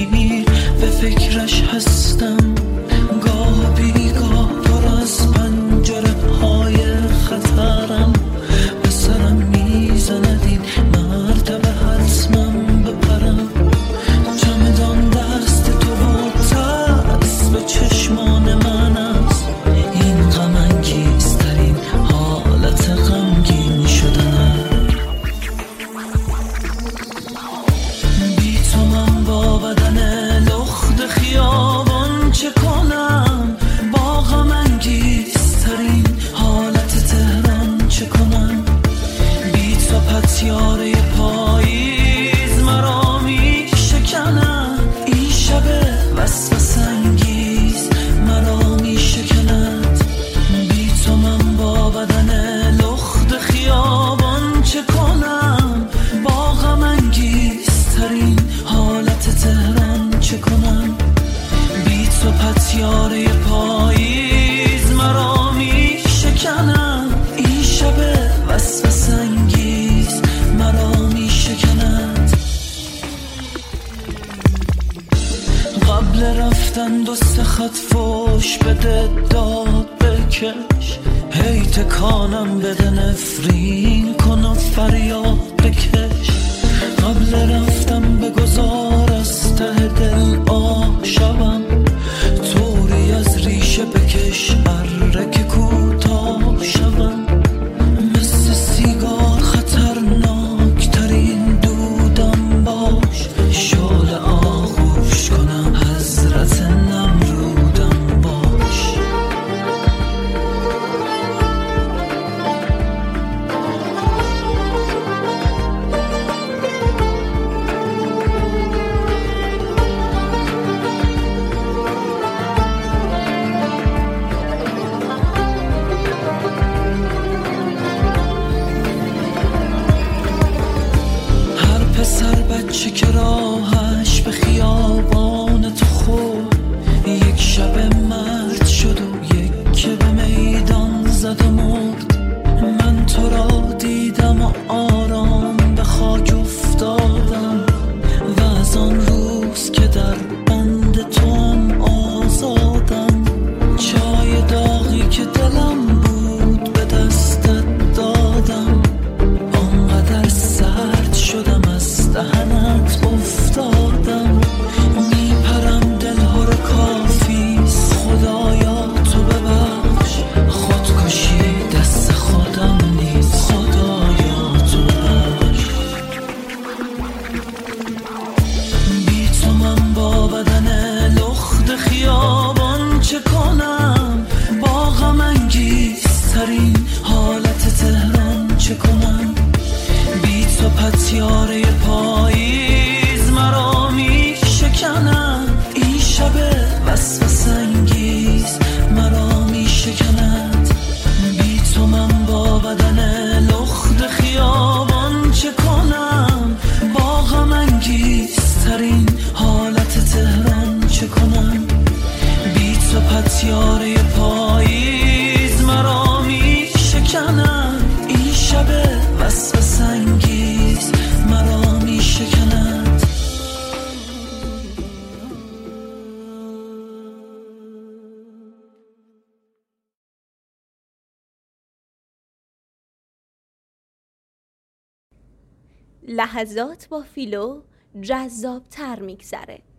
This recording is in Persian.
دیر به فکرش هستم، گاه بیگاه پر از پنجره های خطرم به سرم میزند این مرتبه حتمم بپرم. چمدان دست تو و ترس به چشمان من است، این غم انگیزترین حالت غمگین شدنم. بی تو من با بدن لخت خیابان چه کنم، با غم انگیزترین حالت تهران چه کنم. بی تو پتیاره پاییز مرا می شکند، این شب وسوسه انگیز مرا می شکند. بی تو من با بدن لخت خیابان چه کنم، با غم انگیزترین حالت تهران چه کنم. بی تو پتیاره پاییز مرا می شکند، این شب وسوسه انگیز مرا می شکند. قبل رفتن دو سه خط فوش بده داد بکش، هی تکانم بده نفرین کن و فریاد بکش. قبل رفتم بگذار از ته دل آه شوم، طوری از ریشه بکش اره که کوتاه شوم. مثل سیگار خطرناک ترین دودم باش، شعله آغوش کنم حضرت نمرودم باش. هر پسر بچه که راهش به خیابان تو خورد، یک شب مرد شد و یک که به میدان زد و مرد. من تو را دیدم و آرام به خاک افتادم، و از آن روز که در بند تو هم آزادم. چای داغی که دلم بود به دستت دادم، آنقدر سرد شدم از دهنت افتادم. میپرم دلها رو کافیست خدایا تو ببخش، خودکشی دست خودم نیست خدایا تو ببخش. بی تو من با بدن لخت خیابان چه کنم، با غم انگیزترین حالت تهران چه کنم. بی تو پتیاره پاییز مرا می شکند، این شب وسوسه انگیز مرا می شکند. بی تو من با بدن لخت خیابان چه کنم، با غم انگیزترین حالت تهران چه کنم. بی تو پتیاره پاییز مرا می شکند، این شب وسوسه انگیز مرا می شکند. لحظات با فیلو جذاب‌تر میگذره.